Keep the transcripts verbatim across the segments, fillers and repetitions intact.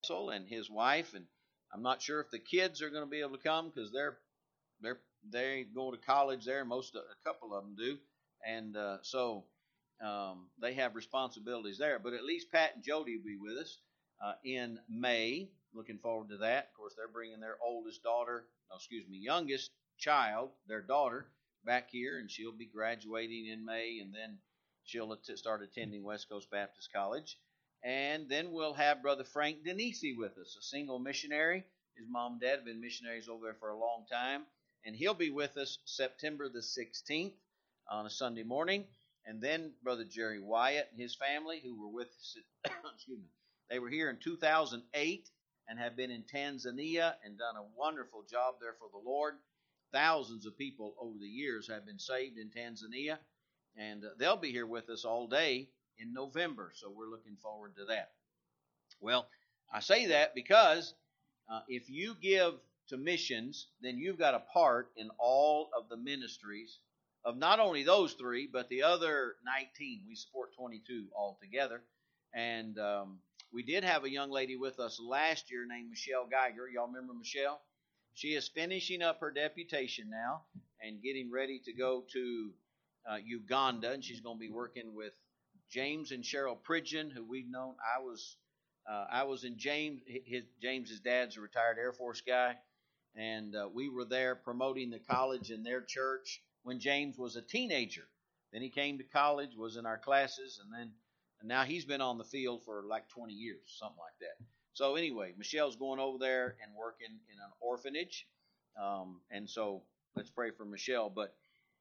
and his wife, and I'm not sure if the kids are going to be able to come because they're they're they go to college there. Most of, a couple of them do, and uh, so um, they have responsibilities there. But at least Pat and Jody will be with us uh, in May. Looking forward to that. Of course, they're bringing their oldest daughter, no, excuse me, youngest child, their daughter, back here, and she'll be graduating in May, and then she'll start attending West Coast Baptist College. And then we'll have Brother Frank Denisi with us, a single missionary. His mom and dad have been missionaries over there for a long time. And he'll be with us September the sixteenth on a Sunday morning. And then Brother Jerry Wyatt and his family, who were with us, at, excuse me, they were here in two thousand eight and have been in Tanzania and done a wonderful job there for the Lord. Thousands of people over the years have been saved in Tanzania. And they'll be here with us all day in November, so we're looking forward to that. Well, I say that because uh, if you give to missions, then you've got a part in all of the ministries of not only those three, but the other nineteen. We support twenty-two altogether. And um, we did have a young lady with us last year named Michelle Geiger. Y'all remember Michelle? She is finishing up her deputation now and getting ready to go to uh, Uganda, and she's going to be working with James and Cheryl Pridgeon, who we've known. I was uh, I was in James. His James's dad's a retired Air Force guy, and uh, we were there promoting the college in their church when James was a teenager. Then he came to college, was in our classes, and then and now he's been on the field for like twenty years, something like that. So anyway, Michelle's going over there and working in an orphanage, um, and so let's pray for Michelle. But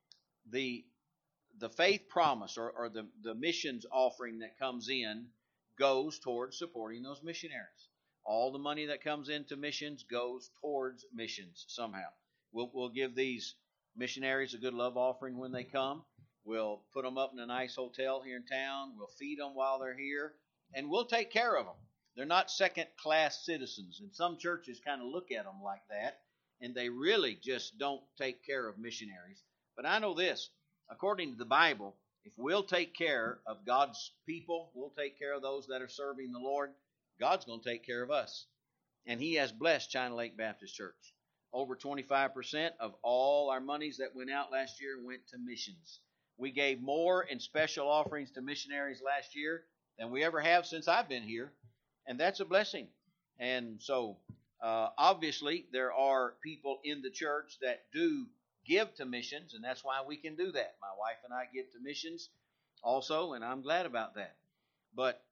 the the faith promise or, or the, the missions offering that comes in goes towards supporting those missionaries. All the money that comes into missions goes towards missions somehow. We'll, we'll give these missionaries a good love offering when they come. We'll put them up in a nice hotel here in town. We'll feed them while they're here, and we'll take care of them. They're not second-class citizens, and some churches kind of look at them like that, and they really just don't take care of missionaries. But I know this. According to the Bible, if we'll take care of God's people, we'll take care of those that are serving the Lord, God's going to take care of us. And He has blessed China Lake Baptist Church. Over twenty-five percent of all our monies that went out last year went to missions. We gave more in special offerings to missionaries last year than we ever have since I've been here. And that's a blessing. And so, uh, obviously, there are people in the church that do give to missions, and that's why we can do that. My wife and I give to missions also, and I'm glad about that. But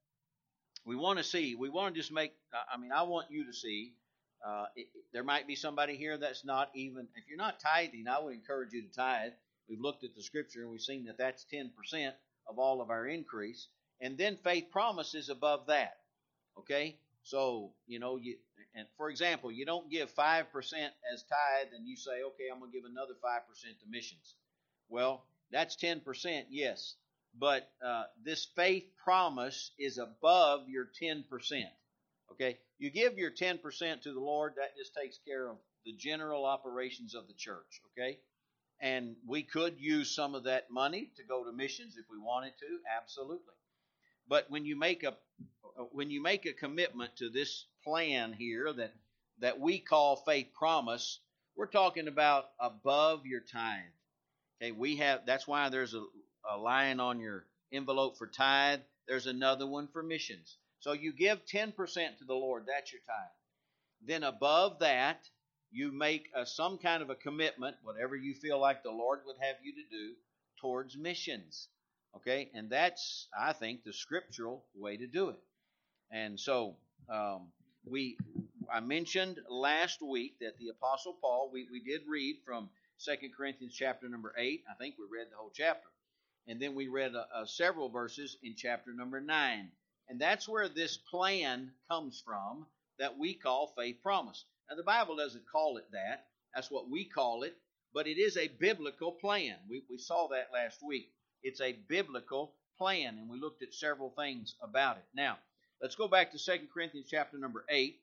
we want to see, we want to just make, I mean, I want you to see, uh, it, there might be somebody here that's not even, if you're not tithing, I would encourage you to tithe. We've looked at the scripture, and we've seen that that's ten percent of all of our increase. And then faith promise is above that. Okay? So, you know, you, and for example, you don't give five percent as tithe and you say, okay, I'm going to give another five percent to missions. Well, that's ten percent, yes. But uh, this faith promise is above your ten percent. Okay? You give your ten percent to the Lord, that just takes care of the general operations of the church. Okay? And we could use some of that money to go to missions if we wanted to, absolutely. But when you make a when you make a commitment to this plan here that that we call faith promise, we're talking about above your tithe. Okay, we have that's why there's a, a line on your envelope for tithe. There's another one for missions. So you give ten percent to the Lord, that's your tithe. Then above that, you make a, some kind of a commitment, whatever you feel like the Lord would have you to do, towards missions. Okay, and that's, I think, the scriptural way to do it. And so um, we, I mentioned last week that the Apostle Paul, we, we did read from Second Corinthians chapter number eight. I think we read the whole chapter. And then we read uh, uh, several verses in chapter number nine. And that's where this plan comes from that we call faith promise. Now, the Bible doesn't call it that. That's what we call it. But it is a biblical plan. We, we saw that last week. It's a biblical plan, and we looked at several things about it. Now, let's go back to Second Corinthians chapter number eight,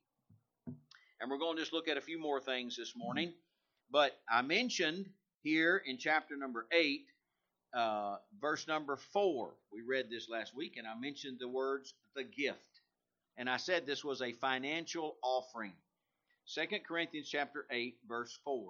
and we're going to just look at a few more things this morning. But I mentioned here in chapter number eight, uh, verse number four. We read this last week, and I mentioned the words, the gift. And I said this was a financial offering. Second Corinthians chapter eight, verse four.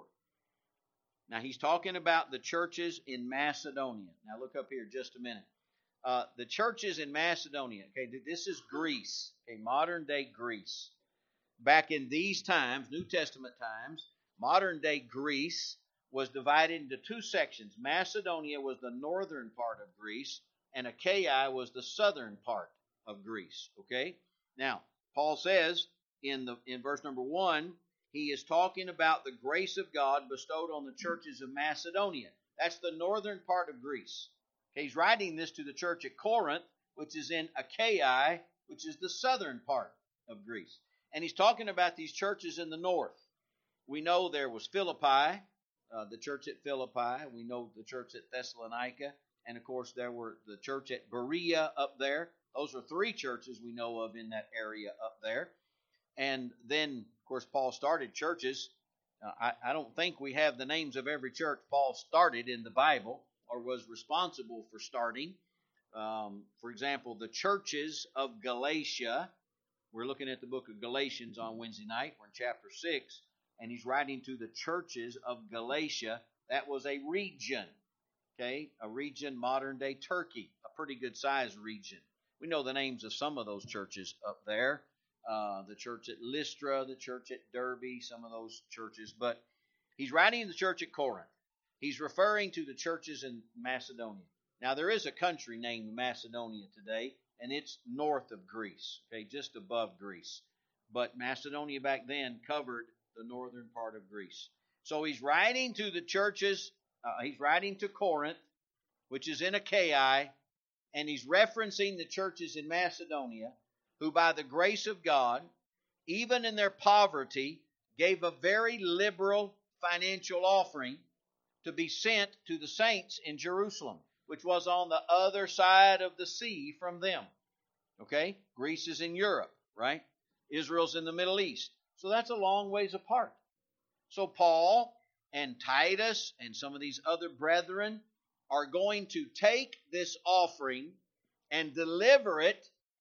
Now he's talking about the churches in Macedonia. Now look up here just a minute. Uh, the churches in Macedonia. Okay, this is Greece. Okay, modern day Greece. Back in these times, New Testament times, modern day Greece was divided into two sections. Macedonia was the northern part of Greece, and Achaia was the southern part of Greece. Okay? Now, Paul says in the in verse number one, he is talking about the grace of God bestowed on the churches of Macedonia. That's the northern part of Greece. Okay, he's writing this to the church at Corinth, which is in Achaia, which is the southern part of Greece. And he's talking about these churches in the north. We know there was Philippi, uh, the church at Philippi. We know the church at Thessalonica. And, of course, there were the church at Berea up there. Those are three churches we know of in that area up there. And then, of course, Paul started churches. Uh, I, I don't think we have the names of every church Paul started in the Bible or was responsible for starting. Um, for example, the churches of Galatia. We're looking at the book of Galatians on Wednesday night. We're in chapter six. And he's writing to the churches of Galatia. That was a region. Okay, a region, modern day Turkey. A pretty good sized region. We know the names of some of those churches up there. Uh, the church at Lystra, the church at Derbe, some of those churches. But he's writing to the church at Corinth. He's referring to the churches in Macedonia. Now, there is a country named Macedonia today, and it's north of Greece, okay, just above Greece. But Macedonia back then covered the northern part of Greece. So he's writing to the churches, uh, he's writing to Corinth, which is in Achaia, and he's referencing the churches in Macedonia, who by the grace of God, even in their poverty, gave a very liberal financial offering to be sent to the saints in Jerusalem, which was on the other side of the sea from them. Okay? Greece is in Europe, right? Israel's in the Middle East. So that's a long ways apart. So Paul and Titus and some of these other brethren are going to take this offering and deliver it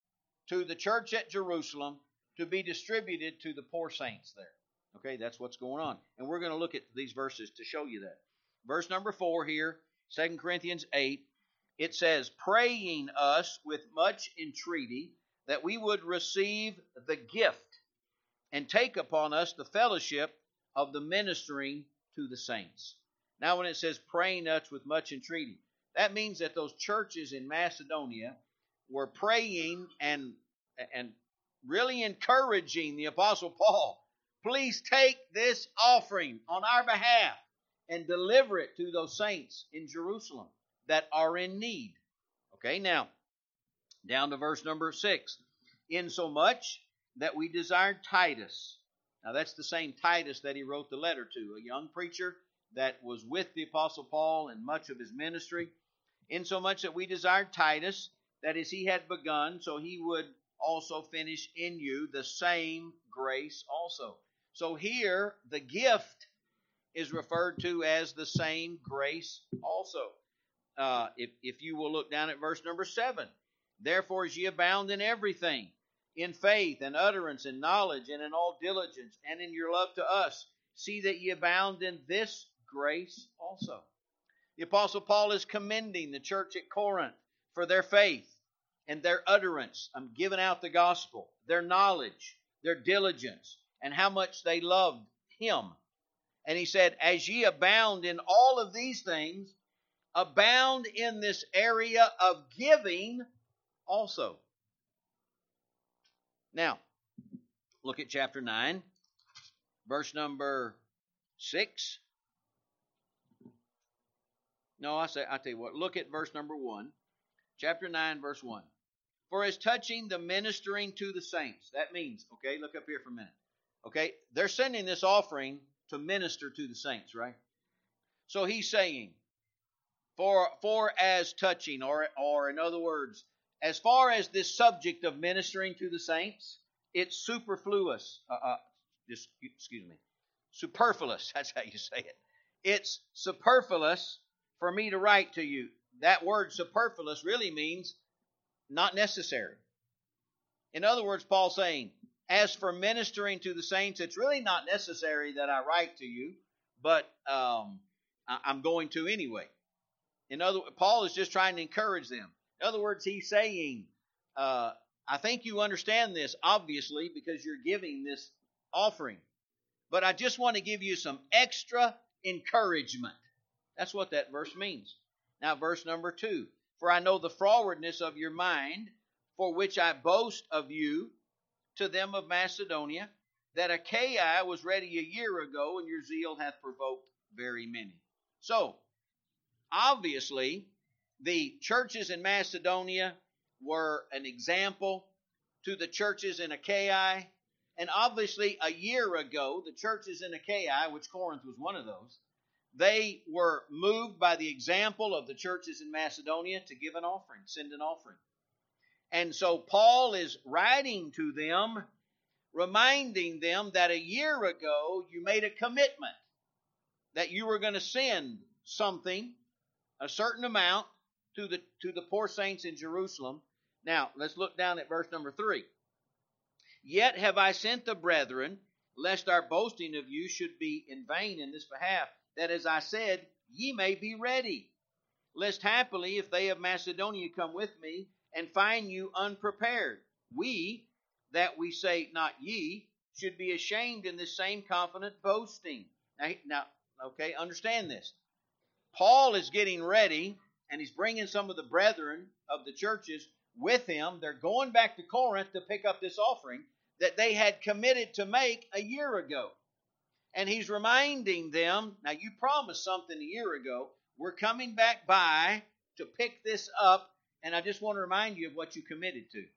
to the church at Jerusalem to be distributed to the poor saints there. Okay, that's what's going on. And we're going to look at these verses to show you that. Verse number four here, Second Corinthians eight, it says, praying us with much entreaty that we would receive the gift and take upon us the fellowship of the ministering to the saints. Now when it says praying us with much entreaty, that means that those churches in Macedonia were praying and, and really encouraging the Apostle Paul, please take this offering on our behalf and deliver it to those saints in Jerusalem that are in need. Okay, now, down to verse number six. Insomuch that we desired Titus. Now, that's the same Titus that he wrote the letter to, a young preacher that was with the Apostle Paul in much of his ministry. Insomuch that we desired Titus, that as he had begun, so he would also finish in you the same grace also. So here, the gift is referred to as the same grace also. Uh, if, if you will look down at verse number seven. Therefore, as ye abound in everything, in faith and utterance and knowledge and in all diligence and in your love to us, see that ye abound in this grace also. The Apostle Paul is commending the church at Corinth for their faith and their utterance. I'm giving out the gospel, their knowledge, their diligence, and how much they loved him. And he said, as ye abound in all of these things, abound in this area of giving also. Now, look at chapter nine, verse number six. No, I say I tell you what, look at verse number one. Chapter nine, verse one. For as touching the ministering to the saints, that means, okay, look up here for a minute. Okay, they're sending this offering to minister to the saints, right? So he's saying, for for as touching, or or in other words, as far as this subject of ministering to the saints, it's superfluous. Uh, uh, just, excuse me, superfluous. That's how you say it. It's superfluous for me to write to you. That word superfluous really means not necessary. In other words, Paul's saying, as for ministering to the saints, it's really not necessary that I write to you, but um, I'm going to anyway. In other words, Paul is just trying to encourage them. In other words, he's saying, uh, I think you understand this, obviously, because you're giving this offering. But I just want to give you some extra encouragement. That's what that verse means. Now, verse number two. For I know the frowardness of your mind, for which I boast of you to them of Macedonia, that Achaia was ready a year ago, and your zeal hath provoked very many. So, obviously, the churches in Macedonia were an example to the churches in Achaia. And obviously, a year ago, the churches in Achaia, which Corinth was one of those, they were moved by the example of the churches in Macedonia to give an offering, send an offering. And so Paul is writing to them, reminding them that a year ago you made a commitment that you were going to send something, a certain amount, to the to the poor saints in Jerusalem. Now, let's look down at verse number three. Yet have I sent the brethren, lest our boasting of you should be in vain in this behalf, that as I said, ye may be ready, lest happily, if they of Macedonia come with me, and find you unprepared, we, that we say not ye, should be ashamed in this same confident boasting. Now, now, okay, understand this. Paul is getting ready, and he's bringing some of the brethren of the churches with him. They're going back to Corinth to pick up this offering that they had committed to make a year ago. And he's reminding them, now you promised something a year ago. We're coming back by to pick this up, and I just want to remind you of what you committed to.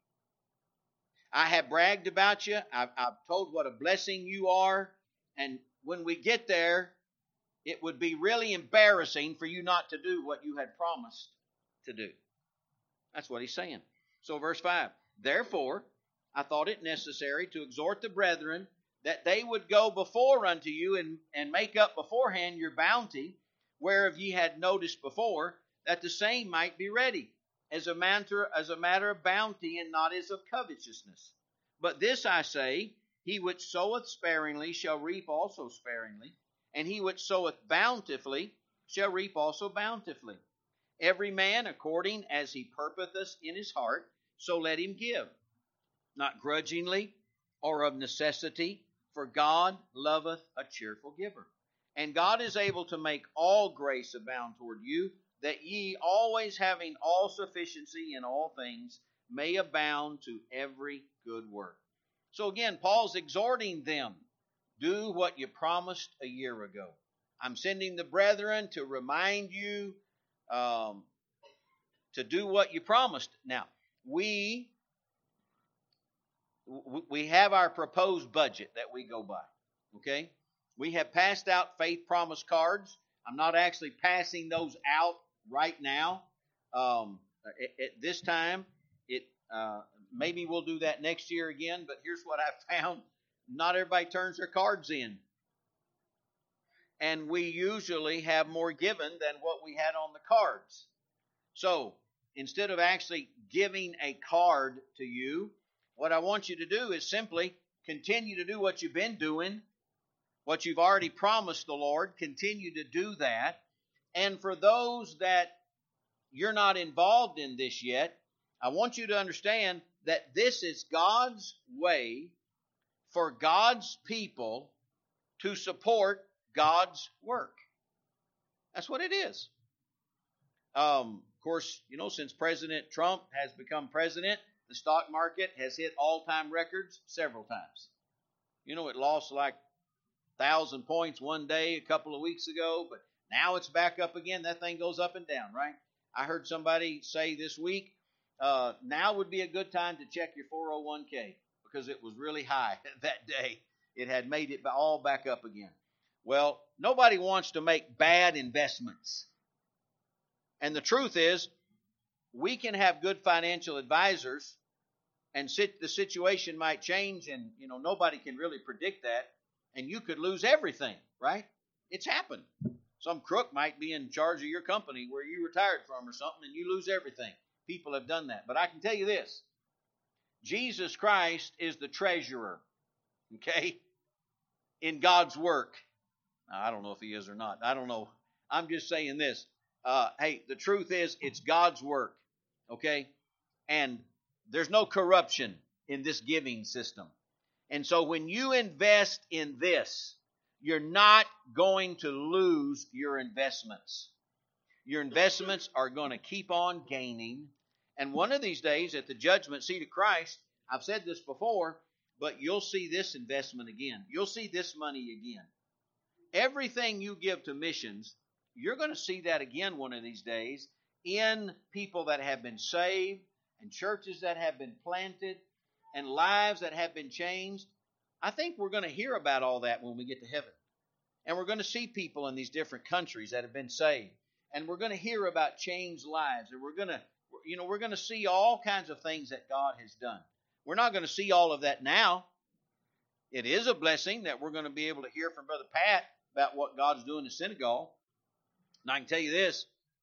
I have bragged about you. I've, I've told what a blessing you are. And when we get there, it would be really embarrassing for you not to do what you had promised to do. That's what he's saying. So verse five, therefore, I thought it necessary to exhort the brethren that they would go before unto you and, and make up beforehand your bounty, whereof ye had noticed before, that the same might be ready, as a matter, as a matter of bounty and not as of covetousness. But this I say, he which soweth sparingly shall reap also sparingly, and he which soweth bountifully shall reap also bountifully. Every man according as he purposeth in his heart, so let him give, not grudgingly or of necessity, for God loveth a cheerful giver. And God is able to make all grace abound toward you, that ye, always having all sufficiency in all things, may abound to every good work. So again, Paul's exhorting them, do what you promised a year ago. I'm sending the brethren to remind you um, to do what you promised. Now, we we have our proposed budget that we go by, okay? We have passed out faith promise cards. I'm not actually passing those out right now. Um, at, at this time, it uh, maybe we'll do that next year again, but here's what I found. Not everybody turns their cards in. And we usually have more given than what we had on the cards. So, instead of actually giving a card to you, what I want you to do is simply continue to do what you've been doing, what you've already promised the Lord, continue to do that. And for those that you're not involved in this yet, I want you to understand that this is God's way for God's people to support God's work. That's what it is. Um, of course, you know, since President Trump has become president, the stock market has hit all-time records several times. You know, it lost like one thousand points one day a couple of weeks ago, but now it's back up again. That thing goes up and down, right? I heard somebody say this week, uh, now would be a good time to check your four oh one k because it was really high that day. It had made it all back up again. Well, nobody wants to make bad investments. And the truth is, we can have good financial advisors, and sit, the situation might change, and you know nobody can really predict that, and you could lose everything, right? It's happened. Some crook might be in charge of your company where you retired from or something, and you lose everything. People have done that. But I can tell you this, Jesus Christ is the treasurer, okay, in God's work. Now, I don't know if he is or not. I don't know. I'm just saying this. Uh, hey, the truth is, it's God's work, okay? And there's no corruption in this giving system. And so when you invest in this, you're not going to lose your investments. Your investments are going to keep on gaining. And one of these days at the judgment seat of Christ, I've said this before, but you'll see this investment again. You'll see this money again. Everything you give to missions, you're going to see that again one of these days in people that have been saved and churches that have been planted and lives that have been changed. I think we're going to hear about all that when we get to heaven. And we're going to see people in these different countries that have been saved. And we're going to hear about changed lives. And we're going to, you know, we're going to see all kinds of things that God has done. We're not going to see all of that now. It is a blessing that we're going to be able to hear from Brother Pat about what God's doing in Senegal. And I can tell you this,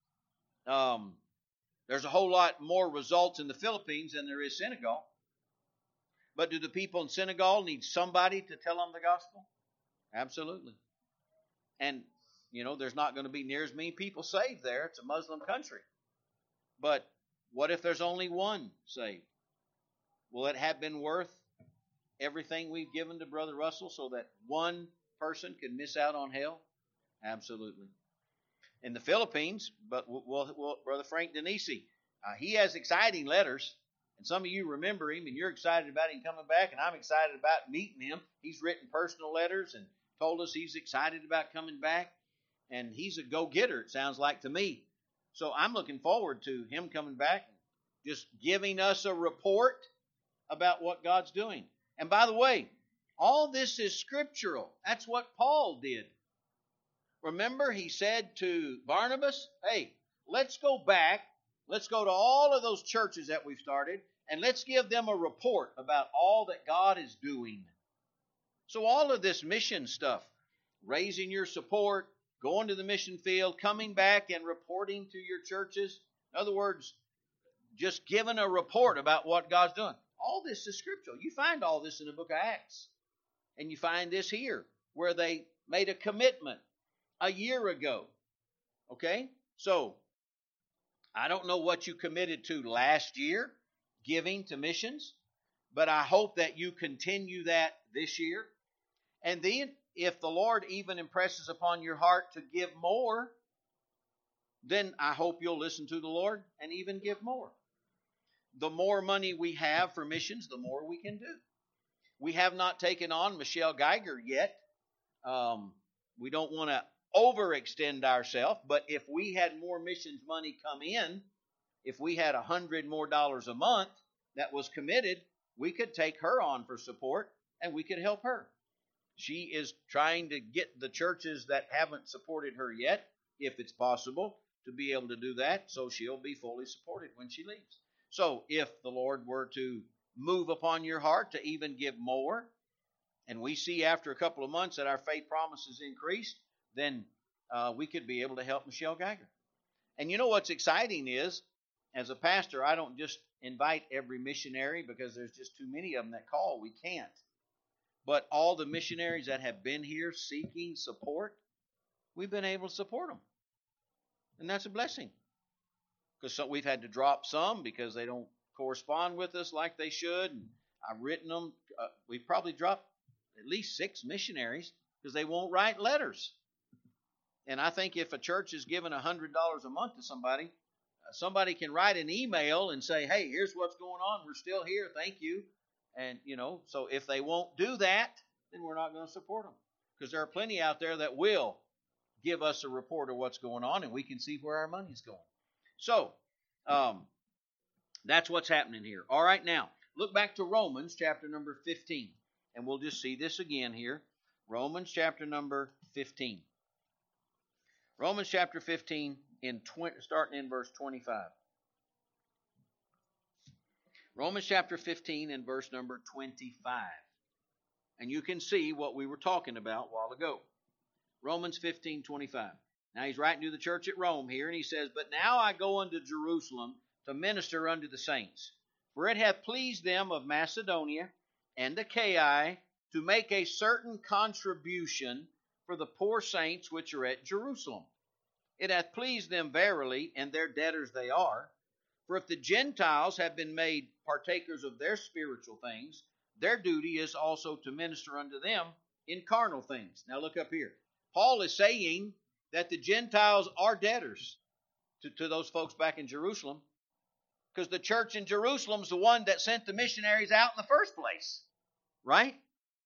um, there's a whole lot more results in the Philippines than there is Senegal. But do the people in Senegal need somebody to tell them the gospel? Absolutely. And, you know, there's not going to be near as many people saved there. It's a Muslim country. But what if there's only one saved? Will it have been worth everything we've given to Brother Russell so that one person could miss out on hell? Absolutely. In the Philippines, but well, well, Brother Frank Denisi, uh, he has exciting letters. And some of you remember him, and you're excited about him coming back, and I'm excited about meeting him. He's written personal letters and told us he's excited about coming back. And he's a go-getter, it sounds like to me. So I'm looking forward to him coming back and just giving us a report about what God's doing. And by the way, all this is scriptural. That's what Paul did. Remember, he said to Barnabas, hey, let's go back. Let's go to all of those churches that we've started, and let's give them a report about all that God is doing. So all of this mission stuff, raising your support, going to the mission field, coming back and reporting to your churches. In other words, just giving a report about what God's doing. All this is scriptural. You find all this in the book of Acts. And you find this here, where they made a commitment a year ago. Okay? So, I don't know what you committed to last year, giving to missions, but I hope that you continue that this year. And then, if the Lord even impresses upon your heart to give more, then I hope you'll listen to the Lord and even give more. The more money we have for missions, the more we can do. We have not taken on Michelle Geiger yet. Um, we don't want to overextend ourselves, but if we had more missions money come in, if we had a hundred more dollars a month that was committed, we could take her on for support and we could help her. She is trying to get the churches that haven't supported her yet, if it's possible, to be able to do that, so she'll be fully supported when she leaves. So if the Lord were to move upon your heart to even give more, and we see after a couple of months that our faith promise is increased, then uh, we could be able to help Michelle Geiger. And you know what's exciting is, as a pastor, I don't just invite every missionary because there's just too many of them that call. We can't. But all the missionaries that have been here seeking support, we've been able to support them. And that's a blessing. Because so, we've had to drop some because they don't correspond with us like they should. And I've written them. Uh, we've probably dropped at least six missionaries because they won't write letters. And I think if a church is giving one hundred dollars a month to somebody, uh, somebody can write an email and say, hey, here's what's going on. We're still here. Thank you. And, you know, so if they won't do that, then we're not going to support them. Because there are plenty out there that will give us a report of what's going on, and we can see where our money's going. So, um, that's what's happening here. All right, now, look back to Romans chapter number fifteen. And we'll just see this again here. Romans chapter number fifteen. Romans chapter fifteen, in twenty, starting in verse twenty-five. Romans chapter fifteen and verse number twenty-five. And you can see what we were talking about a while ago. Romans fifteen, twenty-five. Now he's writing to the church at Rome here, and he says, but now I go unto Jerusalem to minister unto the saints, For it hath pleased them of Macedonia and Achaia to make a certain contribution for the poor saints which are at Jerusalem. It hath pleased them verily, and their debtors they are. For if the Gentiles have been made partakers of their spiritual things, their duty is also to minister unto them in carnal things. Now look up here. Paul is saying that the Gentiles are debtors to, to those folks back in Jerusalem, because the church in Jerusalem is the one that sent the missionaries out in the first place, right?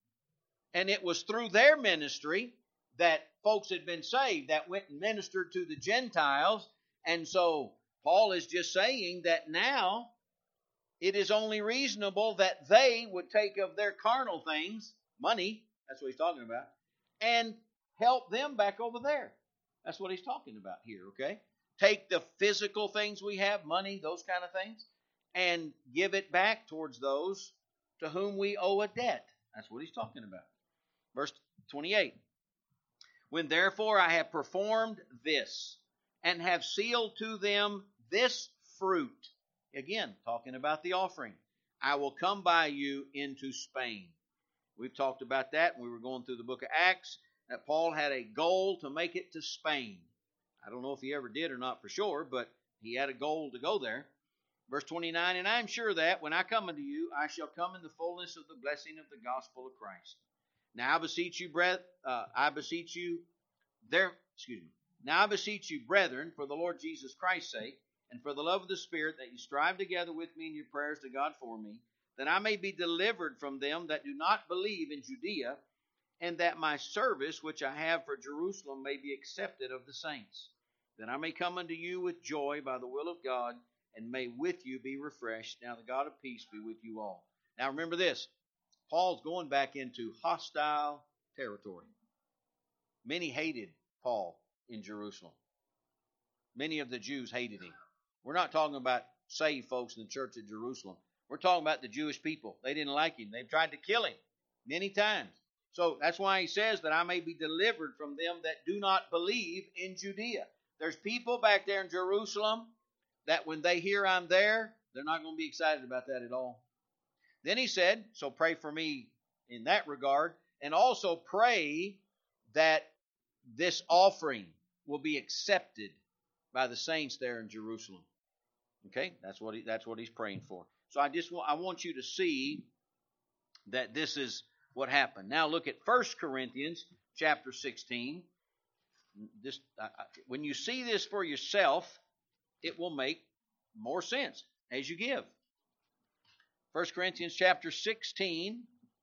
And it was through their ministry that folks had been saved, that went and ministered to the Gentiles. And so Paul is just saying that now it is only reasonable that they would take of their carnal things, money, that's what he's talking about, and help them back over there. That's what he's talking about here, okay? Take the physical things we have, money, those kind of things, and give it back towards those to whom we owe a debt. That's what he's talking about. Verse twenty-eight. When therefore I have performed this, and have sealed to them this fruit, again, talking about the offering, I will come by you into Spain. We've talked about that when we were going through the book of Acts, that Paul had a goal to make it to Spain. I don't know if he ever did or not for sure, but he had a goal to go there. Verse twenty-nine, and I am sure that when I come unto you, I shall come in the fullness of the blessing of the gospel of Christ. Now I beseech you, brethren, uh, I beseech you, there, excuse me. Now I beseech you, brethren, for the Lord Jesus Christ's sake, and for the love of the Spirit, that you strive together with me in your prayers to God for me, that I may be delivered from them that do not believe in Judea, and that my service which I have for Jerusalem may be accepted of the saints, that I may come unto you with joy by the will of God, and may with you be refreshed. Now the God of peace be with you all. Now remember this, Paul's going back into hostile territory. Many hated Paul in Jerusalem. Many of the Jews hated him. We're not talking about saved folks in the church at Jerusalem. We're talking about the Jewish people. They didn't like him. They've tried to kill him many times. So that's why he says that I may be delivered from them that do not believe in Judea. There's people back there in Jerusalem that when they hear I'm there, they're not going to be excited about that at all. Then he said, so pray for me in that regard, and also pray that this offering will be accepted by the saints there in Jerusalem. Okay, that's what he, that's what he's praying for. So I just want I want you to see that this is what happened. Now look at First Corinthians chapter sixteen. This uh, when you see this for yourself, it will make more sense as you give. First Corinthians chapter sixteen,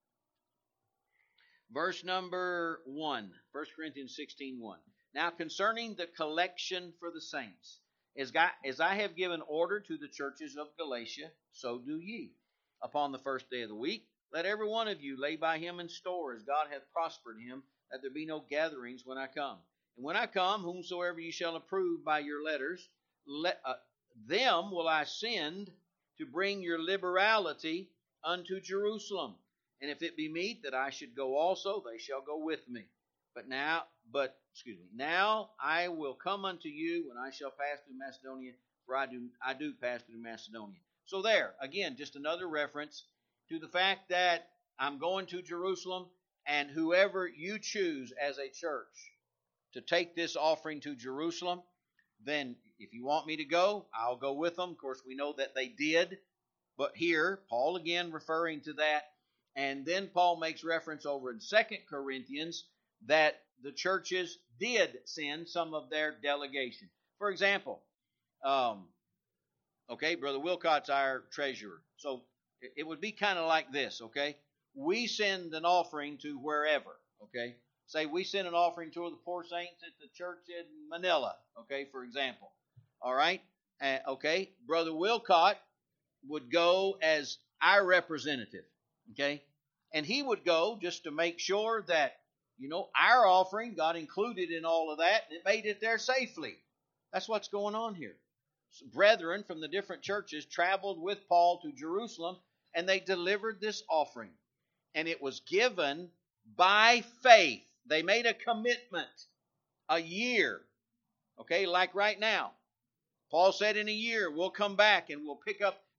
verse number one. First Corinthians sixteen, one. Now concerning the collection for the saints, as, God, as I have given order to the churches of Galatia, so do ye. Upon the first day of the week, let every one of you lay by him in store, as God hath prospered him, that there be no gatherings when I come. And when I come, whomsoever ye shall approve by your letters, let, uh, them will I send to bring your liberality unto Jerusalem. And if it be meet that I should go also, they shall go with me. But now, but, excuse me, now I will come unto you when I shall pass through Macedonia, for I do, I do pass through Macedonia. So there, again, just another reference to the fact that I'm going to Jerusalem, and whoever you choose as a church to take this offering to Jerusalem, then if you want me to go, I'll go with them. Of course, we know that they did. But here, Paul again referring to that. And then Paul makes reference over in Second Corinthians that the churches did send some of their delegation. For example, um, okay, Brother Wilcott's our treasurer. So it would be kind of like this, okay? We send an offering to wherever, okay? Say we send an offering to the poor saints at the church in Manila, okay, for example. All right? Uh, okay, Brother Wilcott would go as our representative, okay? And he would go just to make sure that, you know, our offering got included in all of that, and it made it there safely. That's what's going on here. So brethren from the different churches traveled with Paul to Jerusalem, and they delivered this offering. And it was given by faith. They made a commitment, a year. Okay, like right now. Paul said in a year, we'll come back and we'll pick up.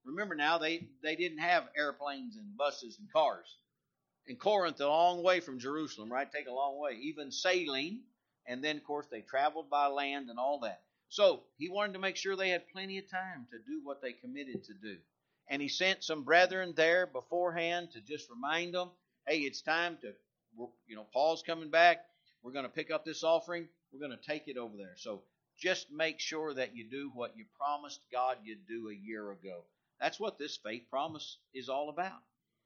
remember now, they, they didn't have airplanes and buses and cars. And Corinth, a long way from Jerusalem, right? Take a long way. Even sailing. And then, of course, they traveled by land and all that. So he wanted to make sure they had plenty of time to do what they committed to do. And he sent some brethren there beforehand to just remind them, hey, it's time to, you know, Paul's coming back. We're going to pick up this offering. We're going to take it over there. So just make sure that you do what you promised God you'd do a year ago. That's what this faith promise is all about.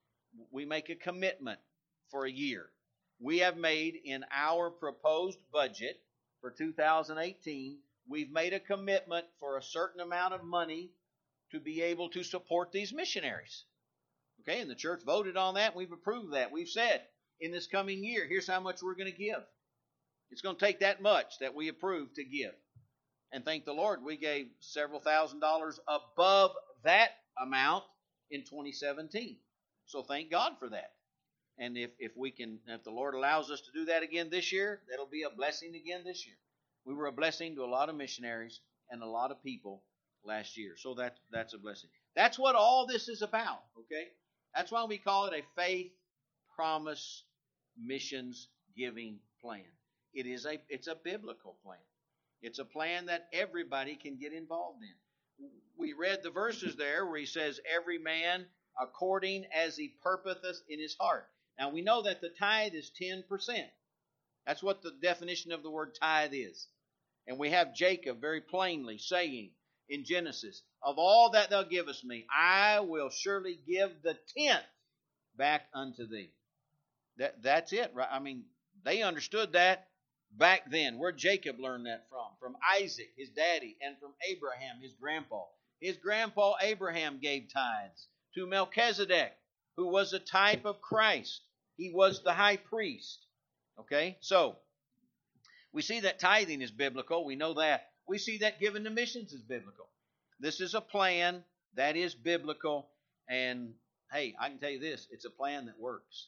We make a commitment for a year. We have made in our proposed budget for two thousand eighteen, we've made a commitment for a certain amount of money to be able to support these missionaries. Okay, and the church voted on that. We've approved that. We've said, in this coming year, here's how much we're going to give. It's going to take that much that we approved to give. And thank the Lord, we gave several thousand dollars above that amount in twenty seventeen. So thank God for that. And if, if we can, if the Lord allows us to do that again this year, that'll be a blessing again this year. We were a blessing to a lot of missionaries and a lot of people last year. So that, that's a blessing. That's what all this is about, okay? That's why we call it a faith, promise, missions giving plan. It is a, it's a biblical plan. It's a plan that everybody can get involved in. We read the verses there where he says, every man according as he purposeth in his heart. Now we know that the tithe is ten percent. That's what the definition of the word tithe is. And we have Jacob very plainly saying in Genesis, of all that thou givest me, I will surely give the tenth back unto thee. That, that's it, right? I mean, they understood that back then. Where Jacob learned that from? From Isaac, his daddy, and from Abraham, his grandpa. His grandpa Abraham gave tithes to Melchizedek, who was a type of Christ. He was the high priest. Okay, so we see that tithing is biblical. We know that. We see that giving to missions is biblical. This is a plan that is biblical. And hey, I can tell you this, it's a plan that works.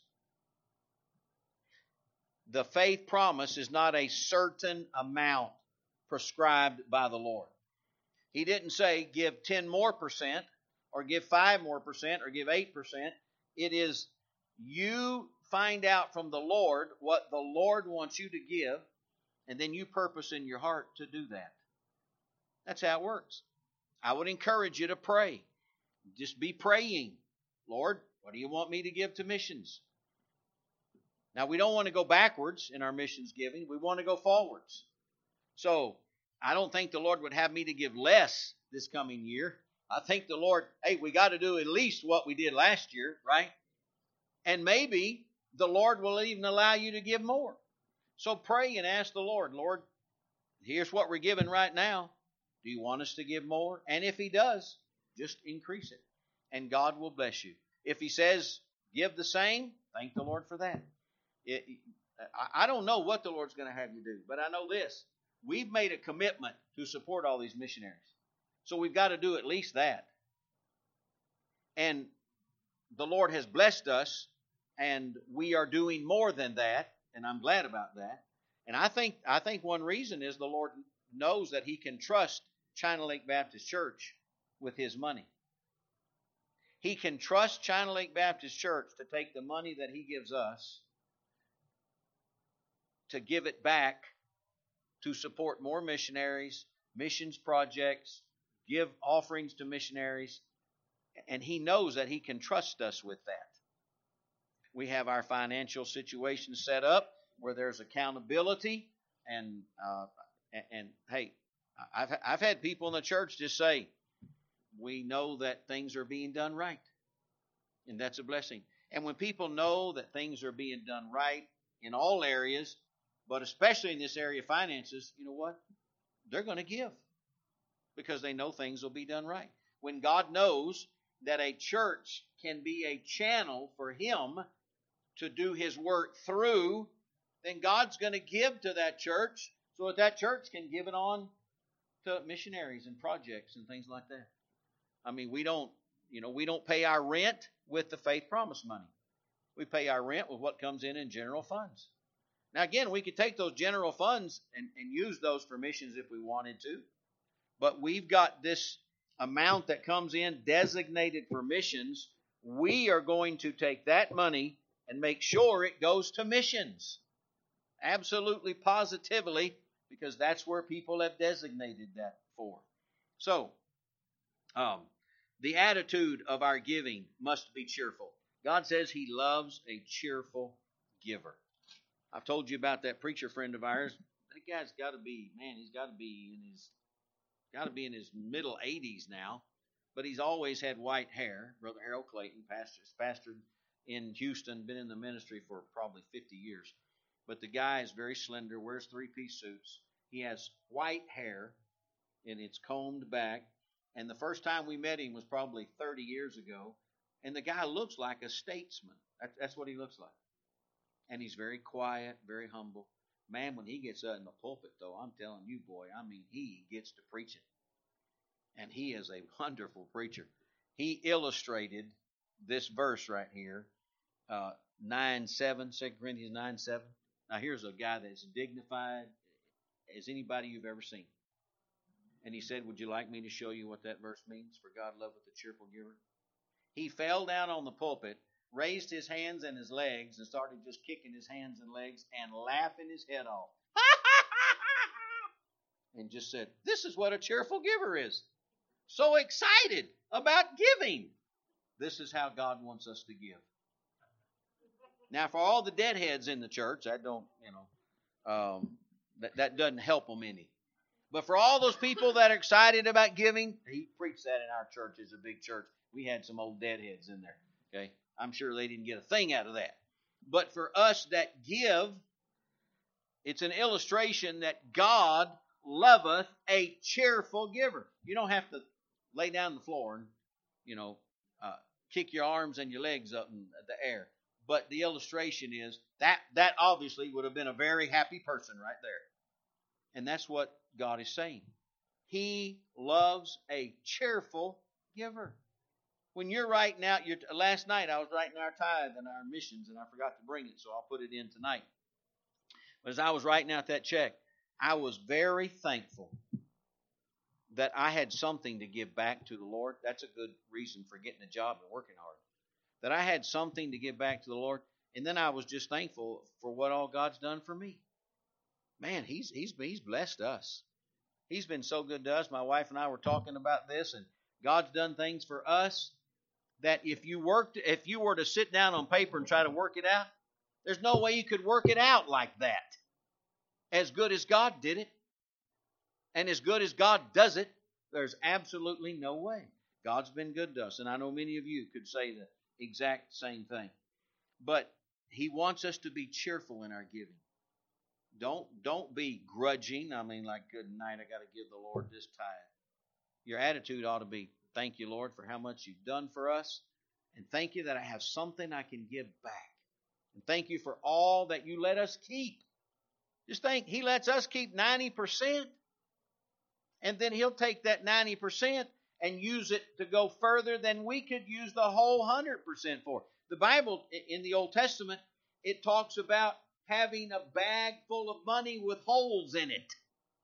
The faith promise is not a certain amount prescribed by the Lord. He didn't say give ten more percent or give five more percent or give eight percent. It is you find out from the Lord what the Lord wants you to give, and then you purpose in your heart to do that. That's how it works. I would encourage you to pray. Just be praying. Lord, what do you want me to give to missions? Now, we don't want to go backwards in our missions giving. We want to go forwards. So, I don't think the Lord would have me to give less this coming year. I think the Lord, hey, we got to do at least what we did last year, right? And maybe the Lord will even allow you to give more. So pray and ask the Lord, Lord, here's what we're giving right now. Do you want us to give more? And if He does, just increase it. And God will bless you. If He says, give the same, thank the Lord for that. It, I don't know what the Lord's going to have you do, but I know this. We've made a commitment to support all these missionaries. So we've got to do at least that. And the Lord has blessed us, and we are doing more than that, and I'm glad about that. And I think I think one reason is the Lord knows that He can trust China Lake Baptist Church with His money. He can trust China Lake Baptist Church to take the money that He gives us, to give it back to support more missionaries, missions projects, give offerings to missionaries, and He knows that He can trust us with that. We have our financial situation set up where there's accountability, and uh, and, and hey, I've I've had people in the church just say, we know that things are being done right, and that's a blessing. And when people know that things are being done right in all areas, but especially in this area of finances, you know what? They're going to give because they know things will be done right. When God knows that a church can be a channel for Him to do His work through, then God's going to give to that church so that that church can give it on to missionaries and projects and things like that. I mean, we don't, you know, we don't pay our rent with the faith promise money. We pay our rent with what comes in in general funds. Now, again, we could take those general funds and, and use those for missions if we wanted to. But we've got this amount that comes in designated for missions, we are going to take that money and make sure it goes to missions. Absolutely, positively, because that's where people have designated that for. So, um, the attitude of our giving must be cheerful. God says He loves a cheerful giver. I've told you about that preacher friend of ours. That guy's got to be, man, he's got to be in his, got to be in his middle eighties now. But he's always had white hair. Brother Harold Clayton, pastor, pastored in Houston, been in the ministry for probably fifty years. But the guy is very slender, wears three-piece suits. He has white hair, and it's combed back. And the first time we met him was probably thirty years ago. And the guy looks like a statesman. That's what he looks like. And he's very quiet, very humble. Man, when he gets up in the pulpit, though, I'm telling you, boy, I mean, he gets to preaching. And he is a wonderful preacher. He illustrated this verse right here, uh, nine seven, Second Corinthians nine seven. Now, here's a guy that's dignified as anybody you've ever seen. And he said, would you like me to show you what that verse means? For God loveth a cheerful giver. He fell down on the pulpit, raised his hands and his legs, and started just kicking his hands and legs and laughing his head off. And just said, this is what a cheerful giver is. So excited about giving. This is how God wants us to give. Now, for all the deadheads in the church, I don't, you know, um, that, that doesn't help them any. But for all those people that are excited about giving, he preached that in our church. It's a big church. We had some old deadheads in there. Okay, I'm sure they didn't get a thing out of that. But for us that give, it's an illustration that God loveth a cheerful giver. You don't have to lay down on the floor and, you know, uh, kick your arms and your legs up in the air. But the illustration is that that obviously would have been a very happy person right there. And that's what God is saying. He loves a cheerful giver. When you're writing out your, last night I was writing our tithe and our missions, and I forgot to bring it, so I'll put it in tonight. But as I was writing out that check, I was very thankful that I had something to give back to the Lord. That's a good reason for getting a job and working hard. That I had something to give back to the Lord. And then I was just thankful for what all God's done for me. Man, he's he's he's blessed us. He's been so good to us. My wife and I were talking about this, and God's done things for us that if you worked, if you were to sit down on paper and try to work it out, there's no way you could work it out like that. As good as God did it, and as good as God does it, there's absolutely no way. God's been good to us, and I know many of you could say the exact same thing. But He wants us to be cheerful in our giving. Don't don't be grudging. I mean, like, good night, I got to give the Lord this tithe. Your attitude ought to be, thank you, Lord, for how much you've done for us. And thank you that I have something I can give back. And thank you for all that you let us keep. Just think, He lets us keep ninety percent. And then He'll take that ninety percent and use it to go further than we could use the whole one hundred percent for. The Bible, in the Old Testament, it talks about having a bag full of money with holes in it.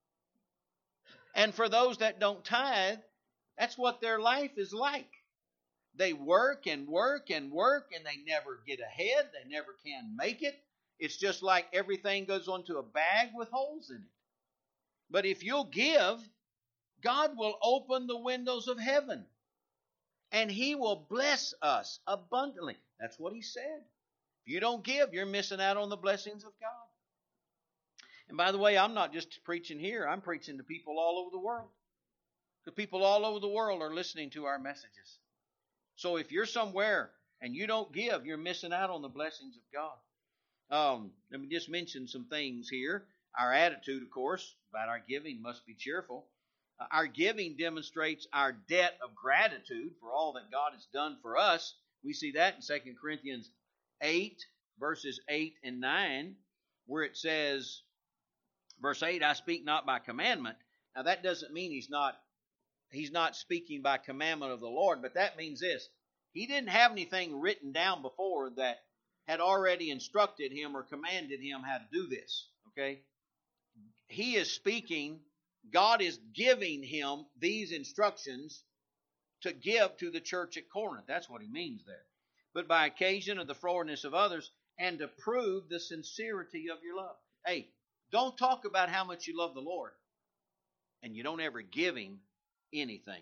And for those that don't tithe, that's what their life is like. They work and work and work, and they never get ahead. They never can make it. It's just like everything goes onto a bag with holes in it. But if you'll give, God will open the windows of heaven, and He will bless us abundantly. That's what He said. If you don't give, you're missing out on the blessings of God. And by the way, I'm not just preaching here. I'm preaching to people all over the world. The people all over the world are listening to our messages. So if you're somewhere and you don't give, you're missing out on the blessings of God. Um, let me just mention some things here. Our attitude, of course, about our giving must be cheerful. Uh, our giving demonstrates our debt of gratitude for all that God has done for us. We see that in Second Corinthians eight, verses eight and nine, where it says, verse eight, I speak not by commandment. Now that doesn't mean he's not he's not speaking by commandment of the Lord, but that means this. He didn't have anything written down before that had already instructed him or commanded him how to do this. Okay? He is speaking, God is giving him these instructions to give to the church at Corinth. That's what he means there. But by occasion of the forwardness of others, and to prove the sincerity of your love. Hey, don't talk about how much you love the Lord, and you don't ever give Him anything.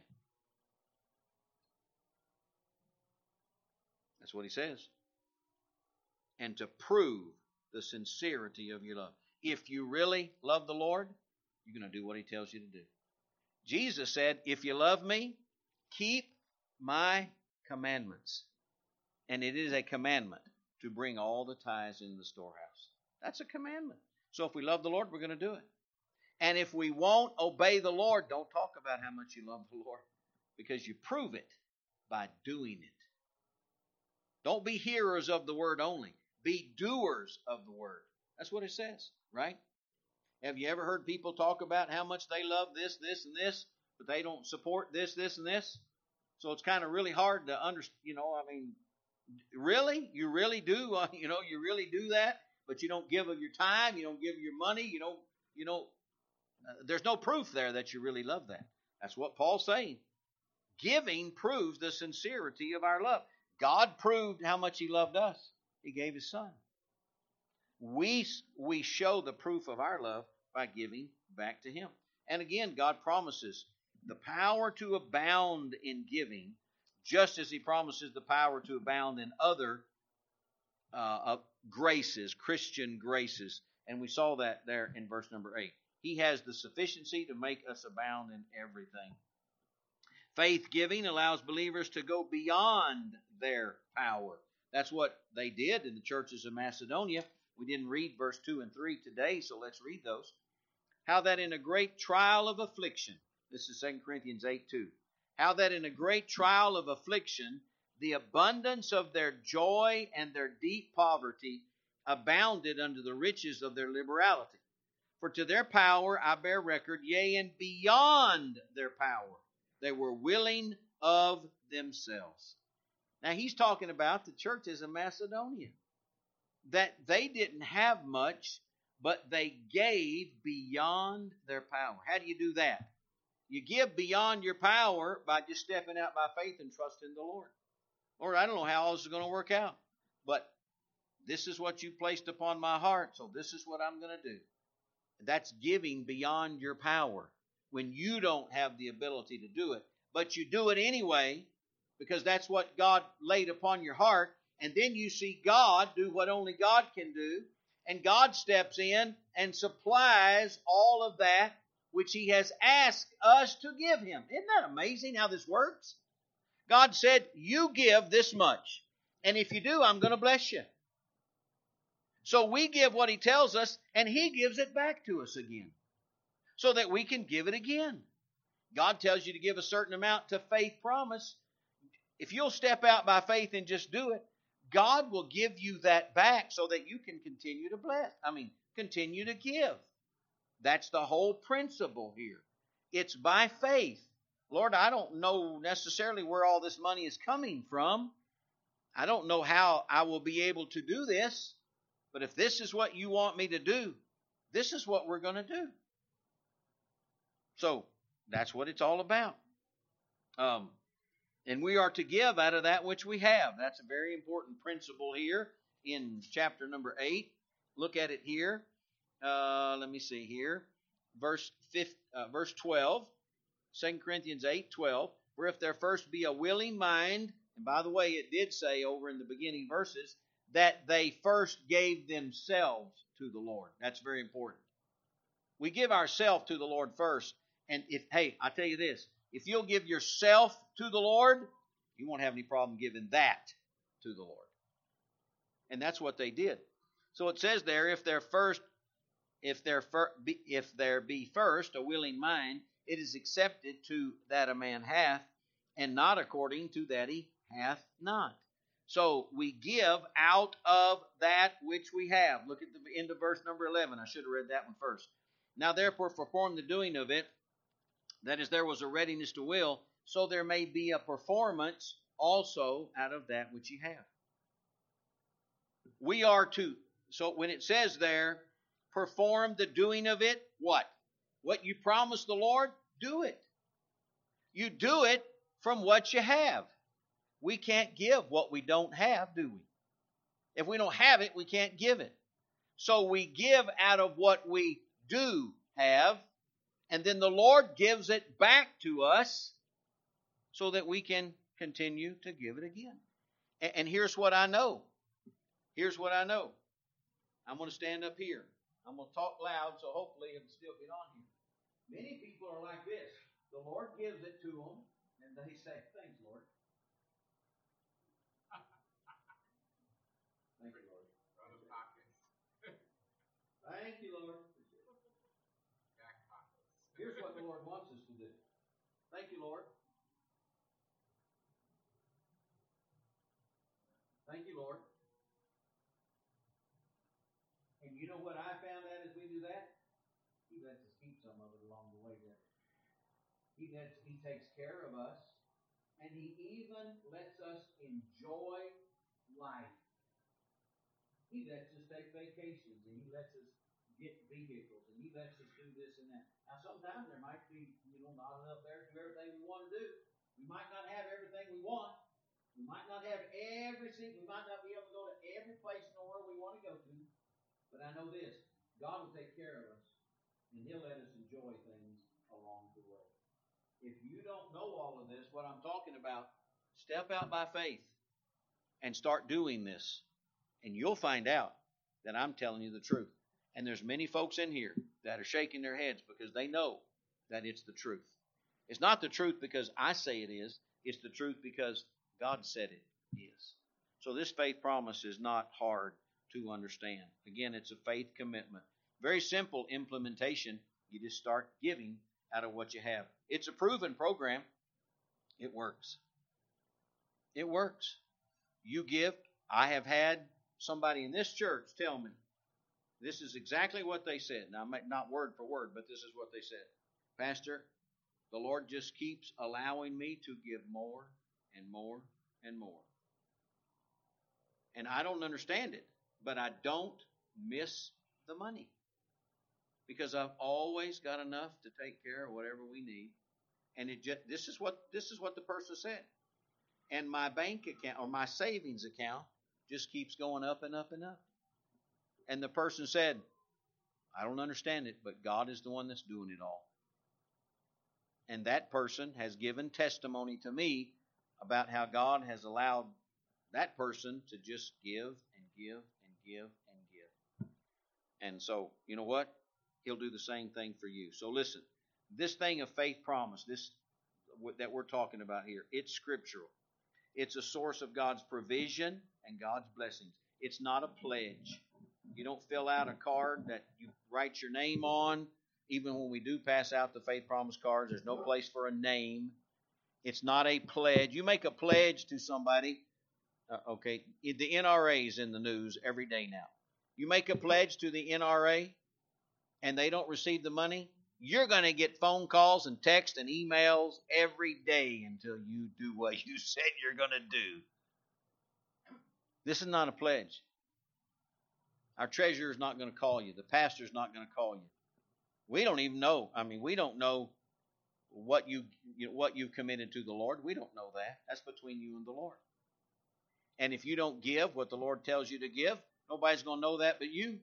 That's what he says. And to prove the sincerity of your love. If you really love the Lord, you're going to do what He tells you to do. Jesus said, if you love me, keep my commandments. And it is a commandment to bring all the tithes into the storehouse. That's a commandment. So if we love the Lord, we're going to do it. And if we won't obey the Lord, don't talk about how much you love the Lord, because you prove it by doing it. Don't be hearers of the word only. Be doers of the word. That's what it says, right? Have you ever heard people talk about how much they love this, this, and this, but they don't support this, this, and this? So it's kind of really hard to understand, you know, I mean, really? You really do? Uh, you know, you really do that, but you don't give of your time, you don't give your money, you don't, you know, uh, there's no proof there that you really love that. That's what Paul's saying. Giving proves the sincerity of our love. God proved how much He loved us. He gave His Son. We, we show the proof of our love by giving back to Him. And again, God promises the power to abound in giving, just as He promises the power to abound in other uh, graces, Christian graces. And we saw that there in verse number eight. He has the sufficiency to make us abound in everything. Faith giving allows believers to go beyond their power. That's what they did in the churches of Macedonia. We didn't read verse two and three today, so let's read those. How that in a great trial of affliction, this is Second Corinthians eight two. How that in a great trial of affliction, the abundance of their joy and their deep poverty abounded unto the riches of their liberality. For to their power I bear record, yea, and beyond their power, they were willing of themselves. Now he's talking about the churches of Macedonia, that they didn't have much, but they gave beyond their power. How do you do that? You give beyond your power by just stepping out by faith and trusting the Lord. Lord, I don't know how all this is going to work out, but this is what you placed upon my heart, so this is what I'm going to do. That's giving beyond your power when you don't have the ability to do it, but you do it anyway because that's what God laid upon your heart, and then you see God do what only God can do, and God steps in and supplies all of that which He has asked us to give Him. Isn't that amazing how this works? God said, you give this much, and if you do, I'm going to bless you. So we give what He tells us, and He gives it back to us again, so that we can give it again. God tells you to give a certain amount to faith promise. If you'll step out by faith and just do it, God will give you that back so that you can continue to bless. I mean, continue to give. That's the whole principle here. It's by faith. Lord, I don't know necessarily where all this money is coming from. I don't know how I will be able to do this. But if this is what you want me to do, this is what we're going to do. So that's what it's all about. Um, and we are to give out of that which we have. That's a very important principle here in chapter number eight. Look at it here. Uh, let me see here. Verse fifth, uh, verse twelve, Second Corinthians eight twelve. For if there first be a willing mind, and by the way, it did say over in the beginning verses, that they first gave themselves to the Lord. That's very important. We give ourselves to the Lord first. And if, hey, I tell you this, if you'll give yourself to the Lord, you won't have any problem giving that to the Lord. And that's what they did. So it says there, if there first, if there fir, if there be first a willing mind, it is accepted to that a man hath, and not according to that he hath not. So we give out of that which we have. Look at the end of verse number eleven. I should have read that one first. Now therefore perform the doing of it, that is, there was a readiness to will, so there may be a performance also out of that which you have. We are to, so when it says there, perform the doing of it, what? What you promised the Lord, do it. You do it from what you have. We can't give what we don't have, do we? If we don't have it, we can't give it. So we give out of what we do have, and then the Lord gives it back to us so that we can continue to give it again. And here's what I know. Here's what I know. I'm going to stand up here. I'm going to talk loud, so hopefully it'll still get on here. Many people are like this. The Lord gives it to them, and they say, "Thanks, Lord." Thank you, Lord. Thank you, Lord. Here's what the Lord wants us to do. Thank you, Lord. Thank you, Lord. And you know what I found out as we do that? He lets us keep some of it along the way there. He lets, He takes care of us, and He even lets us enjoy life. He lets us take vacations, and He lets us get vehicles, and He lets us do this and that. Now, sometimes there might be, you know, not enough there to do everything we want to do. We might not have everything we want. We might not have every single, we might not be able to go to every place in the world we want to go to. But I know this, God will take care of us, and He'll let us enjoy things along the way. If you don't know all of this, what I'm talking about, step out by faith and start doing this. And you'll find out that I'm telling you the truth. And there's many folks in here that are shaking their heads because they know that it's the truth. It's not the truth because I say it is. It's the truth because God said it is. So this faith promise is not hard to understand. Again, it's a faith commitment. Very simple implementation. You just start giving out of what you have. It's a proven program. It works. It works. You give. I have had somebody in this church tell me, this is exactly what they said. Now, not word for word, but this is what they said. "Pastor, the Lord just keeps allowing me to give more and more and more. And I don't understand it, but I don't miss the money. Because I've always got enough to take care of whatever we need. And it just, this is what this is what the person said. And my bank account or my savings account just keeps going up and up and up." And the person said, "I don't understand it, but God is the one that's doing it all." And that person has given testimony to me about how God has allowed that person to just give and give and give and give. And so, you know what? He'll do the same thing for you. So listen, this thing of faith promise, this that we're talking about here, it's scriptural. It's a source of God's provision and God's blessings. It's not a pledge. You don't fill out a card that you write your name on. Even when we do pass out the faith promise cards, there's no place for a name. It's not a pledge. You make a pledge to somebody. Uh, okay, the N R A is in the news every day now. You make a pledge to the N R A and they don't receive the money, you're going to get phone calls and texts and emails every day until you do what you said you're going to do. This is not a pledge. Our treasurer is not going to call you. The pastor is not going to call you. We don't even know. I mean, we don't know what you, you know, what you've committed to the Lord. We don't know that. That's between you and the Lord. And if you don't give what the Lord tells you to give, nobody's going to know that but you.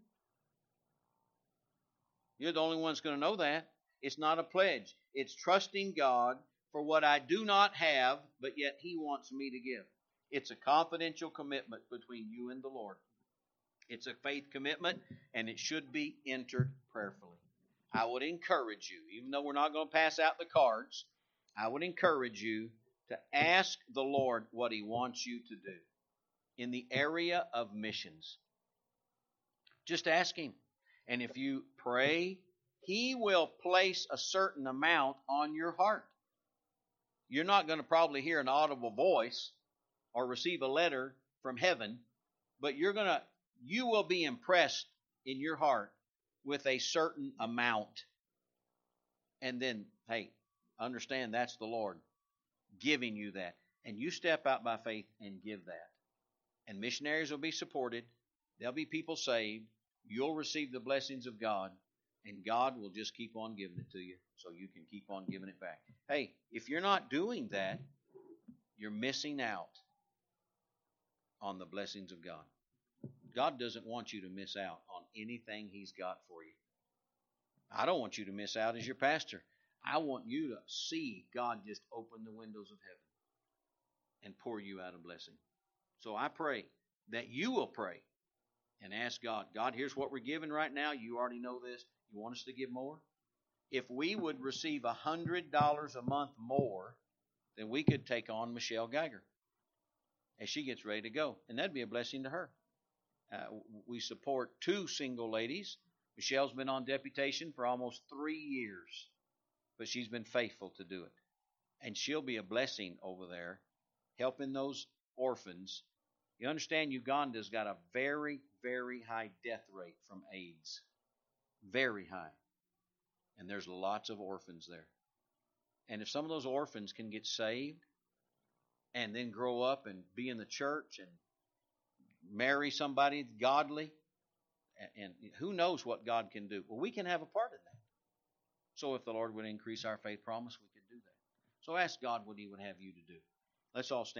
You're the only one that's going to know that. It's not a pledge. It's trusting God for what I do not have, but yet He wants me to give. It's a confidential commitment between you and the Lord. It's a faith commitment, and it should be entered prayerfully. I would encourage you, even though we're not going to pass out the cards, I would encourage you to ask the Lord what He wants you to do in the area of missions. Just ask Him. And if you pray, He will place a certain amount on your heart. You're not going to probably hear an audible voice or receive a letter from heaven, but you're going to you will be impressed in your heart with a certain amount. And then, hey, understand that's the Lord giving you that. And you step out by faith and give that. And missionaries will be supported. There'll be people saved. You'll receive the blessings of God. And God will just keep on giving it to you so you can keep on giving it back. Hey, if you're not doing that, you're missing out on the blessings of God. God doesn't want you to miss out on anything He's got for you. I don't want you to miss out as your pastor. I want you to see God just open the windows of heaven and pour you out a blessing. So I pray that you will pray and ask God, God, here's what we're giving right now. You already know this. You want us to give more? If we would receive one hundred dollars a month more, then we could take on Michelle Geiger as she gets ready to go. And that'd be a blessing to her. Uh, we support two single ladies. Michelle's been on deputation for almost three years, but she's been faithful to do it. And she'll be a blessing over there, helping those orphans. You understand Uganda's got a very, very high death rate from AIDS. Very high. And there's lots of orphans there. And if some of those orphans can get saved and then grow up and be in the church and marry somebody godly, and who knows what God can do. Well, we can have a part in that. So if the Lord would increase our faith promise, we could do that. So ask God what He would have you to do. Let's all stand.